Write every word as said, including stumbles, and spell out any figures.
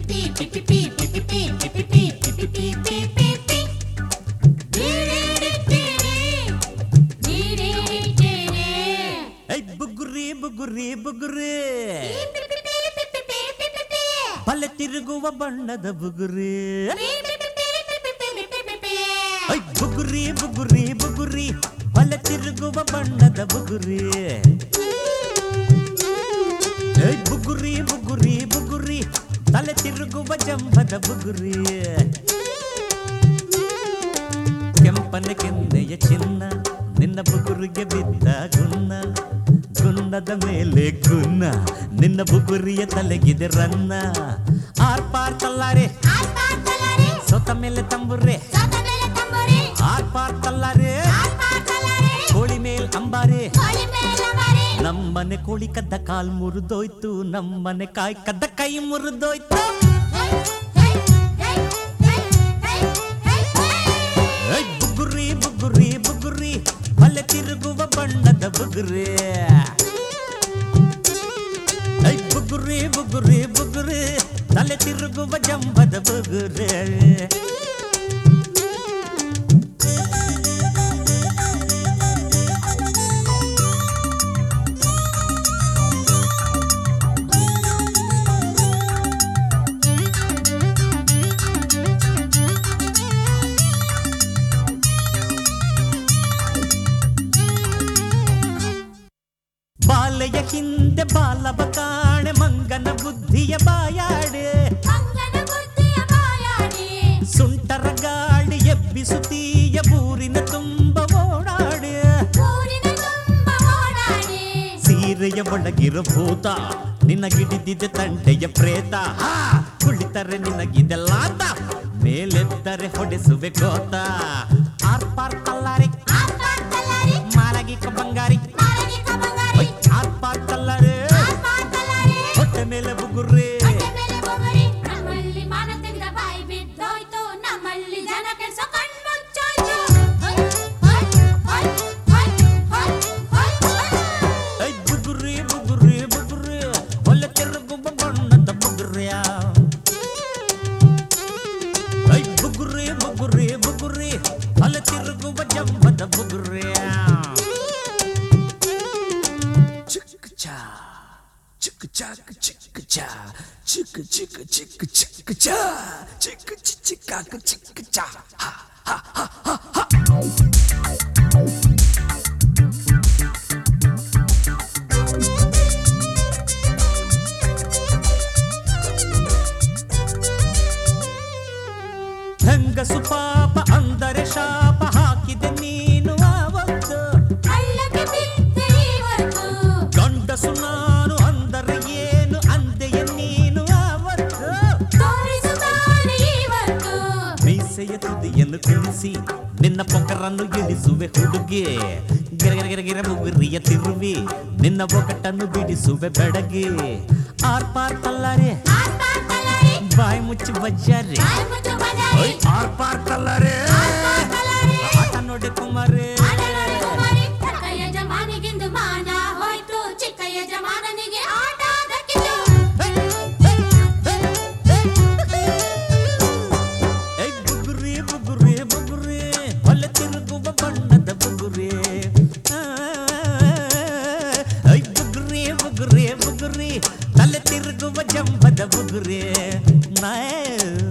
ಬುಗುರಿ ಬುಗುರಿ ಬುಗುರಿ ಬಲೆ ತಿರುಗುವ ಬಣ್ಣದ ಬುಗುರಿ ಬುಗುರಿ ಬುಗುರಿ ಬುಗುರಿ ಬಲೆ ತಿರುಗುವ ಬಣ್ಣದ ಬುಗುರಿ ಬುಗುರಿ ಬುಗುರಿ ಬುಗುರಿ ತಲೆ ತಿರುಗುವ ಜಂಬದ ಬುಗುರಿ ಕೆಂಪನೆ ಕೆನ್ನೆಯ ಚಿನ್ನ ನಿನ್ನ ಬುಗುರಿಗೆ ಬಿದ್ದ ಗುನ್ನ ಗುನ್ನದ ಮೇಲೆ ಗುನ್ನ ನಿನ್ನ ಬುಗುರಿಯ ತಲೆಗಿದೆ ರನ್ನ ಆರ್ ಪಾರ್ ತಲ್ಲಾರೆ ಸೊತ್ತ ಮೇಲೆ ತಂಬುರೆ ಆರ್ ಪಾರ್ ತಲ್ಲಾರೆ ಕೋಳಿ ಮೇಲ್ ಅಂಬಾರೆ ನಮ್ಮನೆ ಕೋಳಿ ಕದ್ದ ಕಾಲ್ ಮುರಿದೋಯ್ತು ನಮ್ಮನೆ ಕಾಯಿ ಕದ್ದ ಕೈ ಮುರಿದೋಯ್ತು ಬುಗುರಿ ಬುಗುರಿ ಬುಗುರಿ ಬಲೆ ತಿರುಗುವ ಬಣ್ಣದ ಬುಗುರಿ ಬುಗುರಿ ಬುಗುರಿ ಬುಗುರಿ ತಲೆ ತಿರುಗುವ ಜಂಬದ ಬುಗುರಿ ಬಾಲೆಯ ಹಿಂದೆ ಬಾಲವ ಕಾಣೆ ಮಂಗನ ಬುದ್ಧಿಯ ಬಾಯಾಡೆ ಸುಂಟರ ಗಾಳಿ ಎಬ್ಬಿಸುತ್ತೀಯ ಊರಿನ ತುಂಬ ಓಡಾಡೆ ಸೀರೆಯ ಒಳಗಿರೋ ಭೂತ ನಿನಗಿಡಿದಿದೆ ತಂಟೆಯ ಪ್ರೇತ ಕುಳಿತರೆ ನಿನಗಿದೆ ಲಾತ ಮೇಲೆದ್ದರೆ ಹೊಡೆಸುವೆ ಗೋತ ಆರ್ ಪಾರ್ ಕಲ್ಲಾರಿ ಮಾಲಗಿಕ ಬಂಗಾರಿ ಆರ್ ಪಾರ್ ಕಲ್ಲಾರೆ ಹೊಟ್ಟೆ ಮೇಲೆ ಬುಗುರಿ ಬುಗುರಿ ಬುಗುರಿ ಬುಗುರಿ ಒಳ್ಳೆ ತಿರುಗುವ ಬಣ್ಣದ ಬುಗುರಿಯ ಬುಗುರಿ ಬುಗುರಿ ಬುಗುರಿ ಒಳ್ಳೆ ತಿರುಗುವ ಜಂಬದ ಬುಗುರಿಯ Chicka chicka chicka cha, chicka chicka chicka chicka cha, chicka chicka chicka cha, ha ha ha ha ha. ಹೆಂಗಸು ಪಾಪ ಅಂದರೆ ಶಾಪ ಹಾಕಿದೆ ನೀನು ಆವತ್ತು ಗಂಡಸು ನಾನು ಅಂದರೆ ಏನು ಅಂದೆಯ ನೀನು ಆವತ್ತು ಮೀಸೆಯ ತುದಿಯನ್ನು ಕುಣಿಸಿ ನಿನ್ನ ಪೊಕರನ್ನು ಇಳಿಸುವೆ ಹುಡುಗಿ ಗಿರಗಿರಗಿರ ಬುಗುರಿಯ ತಿರುವಿ ನಿನ್ನ ಒಗಟನ್ನು ಬಿಡಿಸುವೆ ಬೆಡಗಿ ಆರ್ ಪಾರ್ ತಲ್ಲಾರೆ ಬಾಯಿ ಮುಚ್ಚಿ ಬಜ್ಜಾರೆ ಆರ್ ಪಾರ್ ತಲ್ಲಾರೆ ಆಟ ನೋಡಿ ಕುಮಾರೇ ಬುಗುರಿ ಬುಗುರಿ ಬುಗುರಿ ಒಳ್ಳೆ ತಿರುಗುವ ಬಣ್ಣದ ಬುಗುರಿ ಬುಗುರಿ ಬುಗುರಿ ಬುಗುರಿ ತಲೆ ತಿರುಗುವ ಜಂಬದ ಬುಗುರಿ ನಾಯ